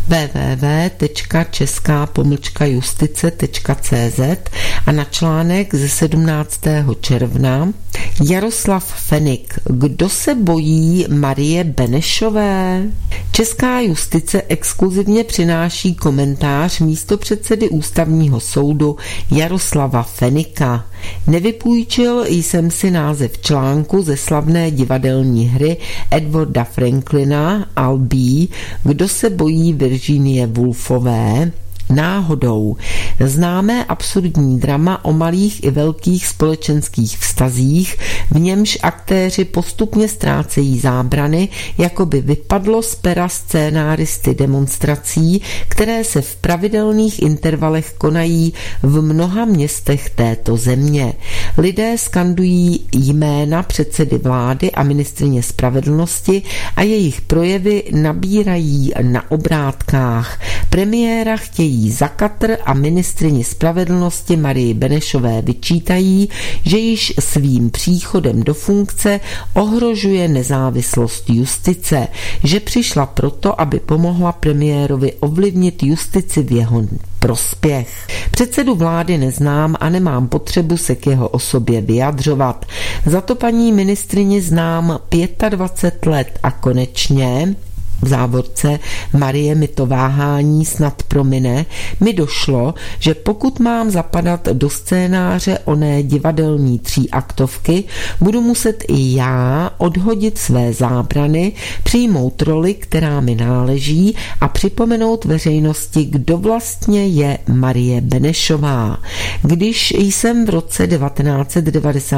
www.česká-justice.cz a na článek ze 17. června. Jaroslav Fenik. Kdo se bojí Marie Benešové? Česká justice exkluzivně přináší komentář místopředsedy Ústavního soudu Jaroslava Fenika. Nevypůjčil jsem si název článku ze slavné divadelní hry Edwarda Franklina Albee Kdo se bojí Virginie Woolfové? Náhodou. Známé absurdní drama o malých i velkých společenských vztazích, v němž aktéři postupně ztrácejí zábrany, jako by vypadlo z pera scénáristy demonstrací, které se v pravidelných intervalech konají v mnoha městech této země. Lidé skandují jména předsedy vlády a ministryně spravedlnosti a jejich projevy nabírají na obrátkách. Premiéra chtějí za Katr a ministryni spravedlnosti Marii Benešové vyčítají, že již svým příchodem do funkce ohrožuje nezávislost justice, že přišla proto, aby pomohla premiérovi ovlivnit justici v jeho prospěch. Předsedu vlády neznám a nemám potřebu se k jeho osobě vyjadřovat. Za to paní ministryni znám 25 let a konečně v závorce Marie mi to váhání snad promine, mi došlo, že pokud mám zapadat do scénáře oné divadelní 3aktovky, budu muset i já odhodit své zábrany, přijmout roli, která mi náleží a připomenout veřejnosti, kdo vlastně je Marie Benešová. Když jsem v roce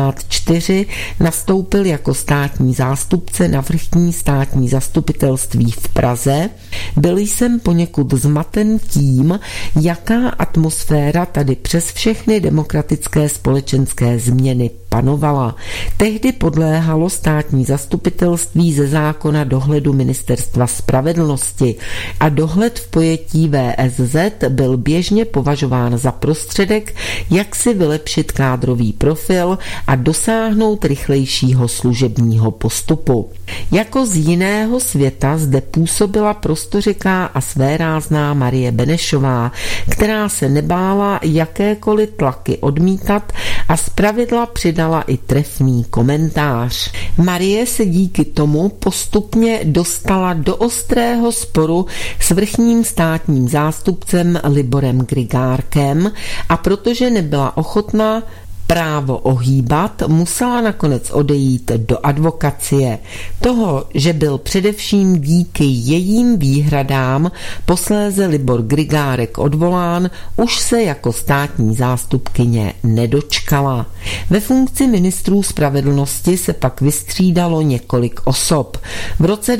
1994 nastoupil jako státní zástupce na vrchní státní zastupitelství v Praze, byl jsem poněkud zmaten tím, jaká atmosféra tady přes všechny demokratické společenské změny panovala. Tehdy podléhalo státní zastupitelství ze zákona dohledu Ministerstva spravedlnosti a dohled v pojetí VSZ byl běžně považován za prostředek, jak si vylepšit kádrový profil a dosáhnout rychlejšího služebního postupu. Jako z jiného světa zde působila prostořeká a svérázná Marie Benešová, která se nebála jakékoliv tlaky odmítat a zpravidla přidala i trefný komentář. Marie se díky tomu postupně dostala do ostrého sporu s vrchním státním zástupcem Liborem Grigárkem a protože nebyla ochotná právo ohýbat, musela nakonec odejít do advokacie. Toho, že byl především díky jejím výhradám posléze Libor Grigárek odvolán, už se jako státní zástupkyně nedočkala. Ve funkci ministrů spravedlnosti se pak vystřídalo několik osob. V roce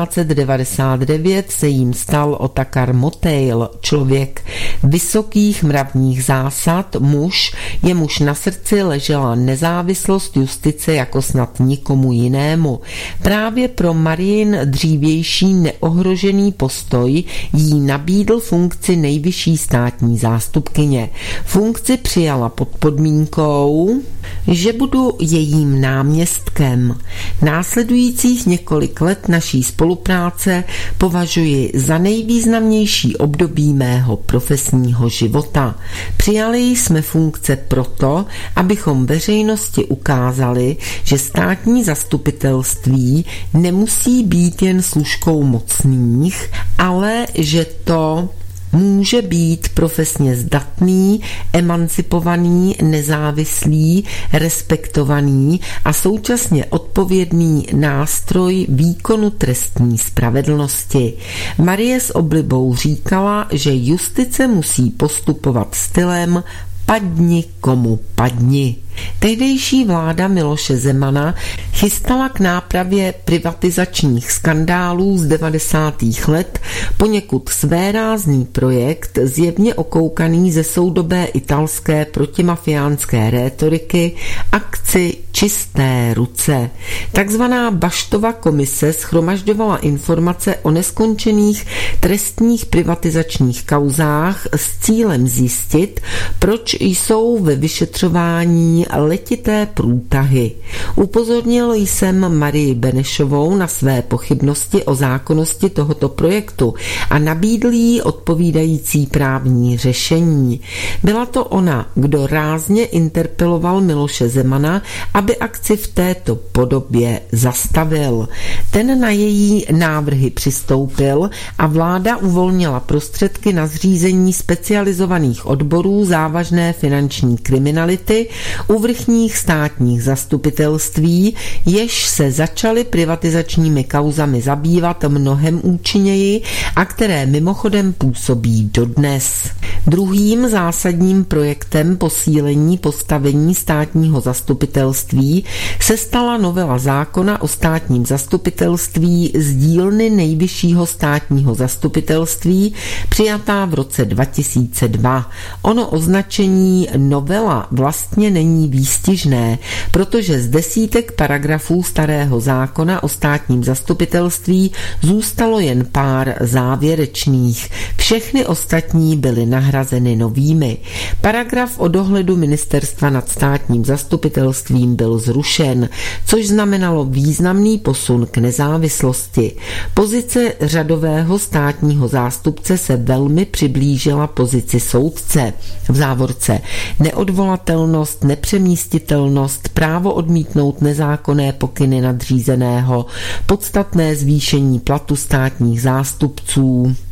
1999 se jím stal Otakar Motejl, člověk vysokých mravních zásad, muž, jemuž na srdci ležela nezávislost justice jako snad nikomu jinému. Právě pro Marijin dřívější neohrožený postoj jí nabídl funkci nejvyšší státní zástupkyně. Funkci přijala pod podmínkou, že budu jejím náměstkem. Následujících několik let naší spolupráce považuji za nejvýznamnější období mého profesního života. Přijali jsme funkce proto, abychom veřejnosti ukázali, že státní zastupitelství nemusí být jen služkou mocných, ale že to může být profesně zdatný, emancipovaný, nezávislý, respektovaný a současně odpovědný nástroj výkonu trestní spravedlnosti. Marie s oblibou říkala, že justice musí postupovat stylem padni komu padni. Tehdejší vláda Miloše Zemana chystala k nápravě privatizačních skandálů z 90. let poněkud svérázný projekt, zjevně okoukaný ze soudobé italské protimafiánské rétoriky, akci Čisté ruce. Takzvaná Baštova komise shromažďovala informace o neskončených trestních privatizačních kauzách s cílem zjistit, proč jsou ve vyšetřování letité průtahy. Upozornil jsem Marii Benešovou na své pochybnosti o zákonnosti tohoto projektu a nabídl jí odpovídající právní řešení. Byla to ona, kdo rázně interpeloval Miloše Zemana, aby akci v této podobě zastavil. Ten na její návrhy přistoupil a vláda uvolnila prostředky na zřízení specializovaných odborů závažné finanční kriminality u vrchních státních zastupitelství, jež se začaly privatizačními kauzami zabývat mnohem účinněji a které mimochodem působí dodnes. Druhým zásadním projektem posílení postavení státního zastupitelství se stala novela zákona o státním zastupitelství z dílny Nejvyššího státního zastupitelství přijatá v roce 2002. Ono označení novela vlastně není výstižné, protože z desítek paragrafů starého zákona o státním zastupitelství zůstalo jen pár závěrečných. Všechny ostatní byly nahrazeny novými. Paragraf o dohledu ministerstva nad státním zastupitelstvím byl zrušen, což znamenalo významný posun k nezávislosti. Pozice řadového státního zástupce se velmi přiblížila pozici soudce. V závorce neodvolatelnost, nepřemístitelnost, právo odmítnout nezákonné pokyny nadřízeného, podstatné zvýšení platu státních zástupců,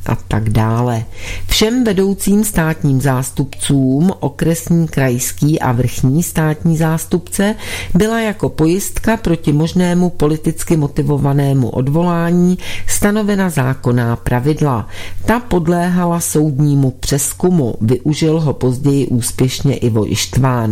a tak dále. Všem vedoucím státním zástupcům, okresní, krajský a vrchní státní zástupce, byla jako pojistka proti možnému politicky motivovanému odvolání stanovena zákonná pravidla. Ta podléhala soudnímu přezkumu, využil ho později úspěšně Ivo Ištván.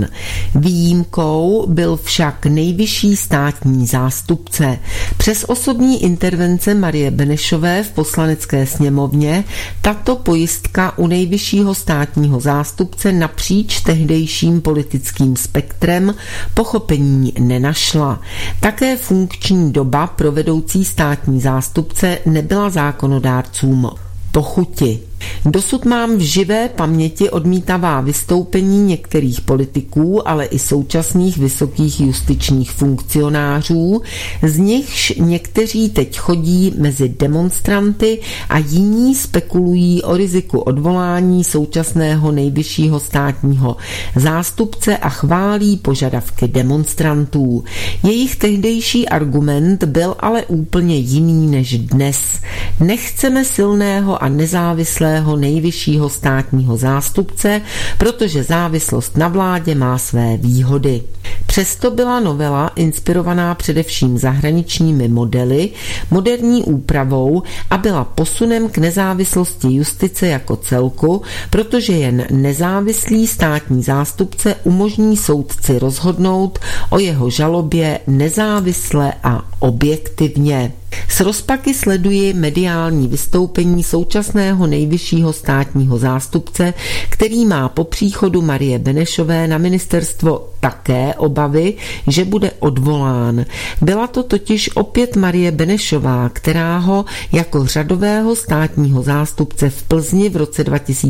Výjimkou byl však nejvyšší státní zástupce. Přes osobní intervence Marie Benešové v Poslanecké sněmovně tato pojistka u nejvyššího státního zástupce napříč tehdejším politickým spektrem pochopení nenašla. Také funkční doba pro vedoucí státní zástupce nebyla zákonodárcům po chuti. Dosud mám v živé paměti odmítavá vystoupení některých politiků, ale i současných vysokých justičních funkcionářů, z nichž někteří teď chodí mezi demonstranty a jiní spekulují o riziku odvolání současného nejvyššího státního zástupce a chválí požadavky demonstrantů. Jejich tehdejší argument byl ale úplně jiný než dnes. Nechceme silného a nezávislého nejvyššího státního zástupce, protože závislost na vládě má své výhody. Přesto byla novela inspirovaná především zahraničními modely, moderní úpravou a byla posunem k nezávislosti justice jako celku, protože jen nezávislý státní zástupce umožní soudci rozhodnout o jeho žalobě nezávisle a objektivně. S rozpaky sleduji mediální vystoupení současného nejvyššího státního zástupce, který má po příchodu Marie Benešové na ministerstvo také obavy, že bude odvolán. Byla to totiž opět Marie Benešová, která ho jako řadového státního zástupce v Plzni v roce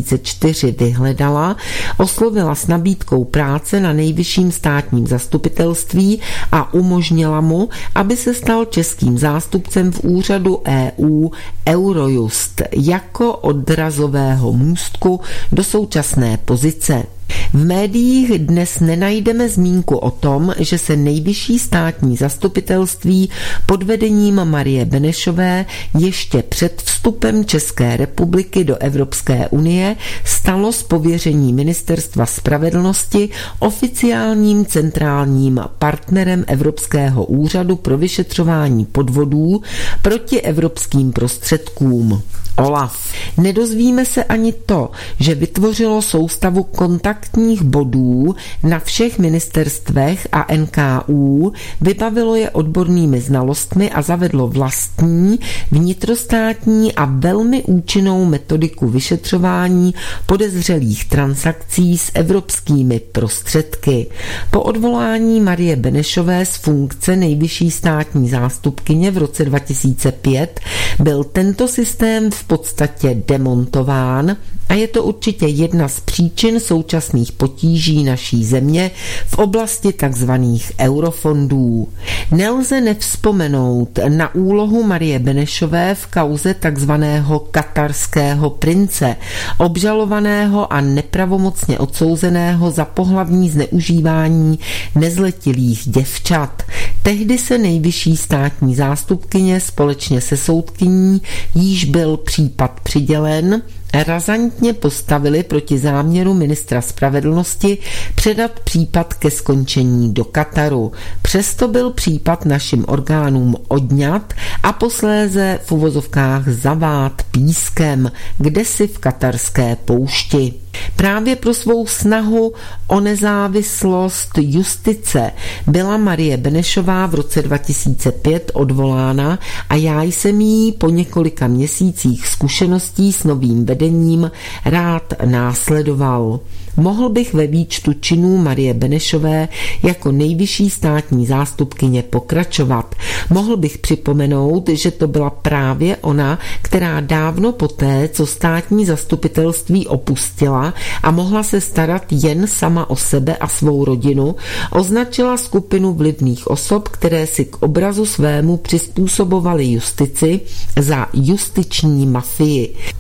2004 vyhledala, oslovila s nabídkou práce na nejvyšším státním zastupitelství a umožnila mu, aby se stal českým zástupcem v úřadu EU Eurojust jako odrazového můstku do současné pozice. V médiích dnes nenajdeme zmínku o tom, že se nejvyšší státní zastupitelství pod vedením Marie Benešové ještě před vstupem České republiky do Evropské unie stalo z pověření Ministerstva spravedlnosti oficiálním centrálním partnerem Evropského úřadu pro vyšetřování podvodů proti evropským prostředkům. OLAF. Nedozvíme se ani to, že vytvořilo soustavu kontaktních bodů na všech ministerstvech a NKÚ, vybavilo je odbornými znalostmi a zavedlo vlastní, vnitrostátní a velmi účinnou metodiku vyšetřování podezřelých transakcí s evropskými prostředky. Po odvolání Marie Benešové z funkce nejvyšší státní zástupkyně v roce 2005 byl tento systém v podstatě demontován a je to určitě jedna z příčin současných potíží naší země v oblasti takzvaných eurofondů. Nelze nevzpomenout na úlohu Marie Benešové v kauze takzvaného katarského prince, obžalovaného a nepravomocně odsouzeného za pohlavní zneužívání nezletilých děvčat. Tehdy se nejvyšší státní zástupkyně společně se soudkyní, jíž byl případ přidělen, razantně postavili proti záměru ministra spravedlnosti předat případ ke skončení do Kataru. Přesto byl případ našim orgánům odňat a posléze v uvozovkách zavát pískem, kdesi v katarské poušti. Právě pro svou snahu o nezávislost justice byla Marie Benešová v roce 2005 odvolána a já jsem jí po několika měsících zkušeností s novým vedením rád následoval. Mohl bych ve výčtu činů Marie Benešové jako nejvyšší státní zástupkyně pokračovat. Mohl bych připomenout, že to byla právě ona, která dávno poté, co státní zastupitelství opustila a mohla se starat jen sama o sebe a svou rodinu, označila skupinu vlivných osob, které si k obrazu svému přizpůsobovaly justici, za justiční mafii. V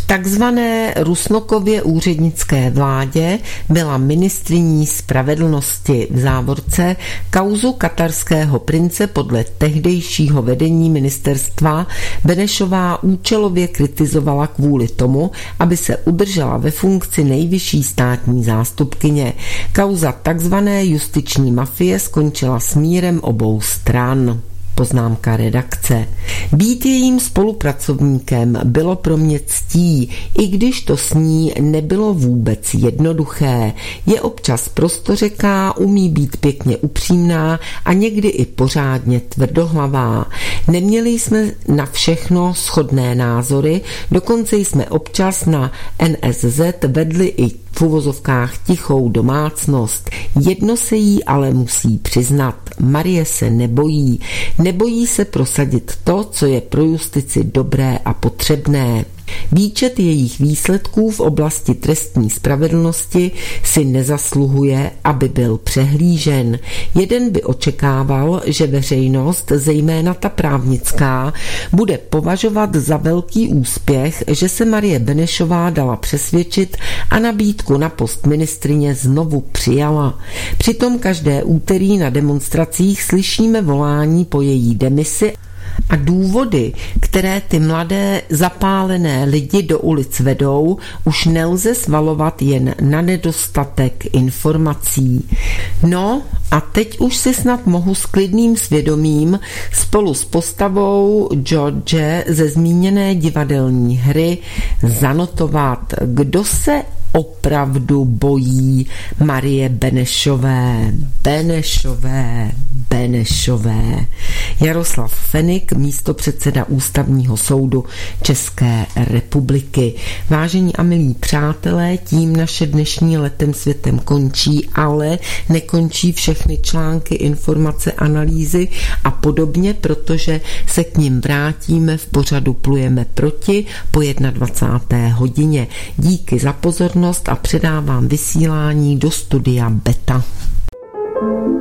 takzvané Rusnokově úřednické vládě byla ministryní spravedlnosti v závorce kauzu katarského prince podle tehdejšího vedení ministerstva Benešová účelově kritizovala kvůli tomu, aby se udržela ve funkci nejvyšší státní zástupkyně. Kauza takzvané justiční mafie skončila smírem obou stran. Poznámka redakce. Být jejím spolupracovníkem bylo pro mě ctí, i když to s ní nebylo vůbec jednoduché. Je občas prostořeká, umí být pěkně upřímná a někdy i pořádně tvrdohlavá. Neměli jsme na všechno shodné názory, dokonce jsme občas na NSZ vedli i v uvozovkách tichou domácnost. Jedno se jí ale musí přiznat. Marie se nebojí. Nebojí se prosadit to, co je pro justici dobré a potřebné. Výčet jejich výsledků v oblasti trestní spravedlnosti si nezasluhuje, aby byl přehlížen. Jeden by očekával, že veřejnost, zejména ta právnická, bude považovat za velký úspěch, že se Marie Benešová dala přesvědčit a nabídku na post ministryně znovu přijala. Přitom každé úterý na demonstracích slyšíme volání po její demisi a důvody, které ty mladé zapálené lidi do ulic vedou, už nelze svalovat jen na nedostatek informací. No a teď už si snad mohu s klidným svědomím spolu s postavou George ze zmíněné divadelní hry zanotovat, kdo se opravdu bojí Marie Benešové. Jaroslav Fenik, místopředseda Ústavního soudu České republiky. Vážení a milí přátelé, tím naše dnešní Letem světem končí, ale nekončí všechny články, informace, analýzy a podobně, protože se k nim vrátíme v pořadu Plujeme proti po 21. hodině. Díky za pozornost a předávám vysílání do studia Beta.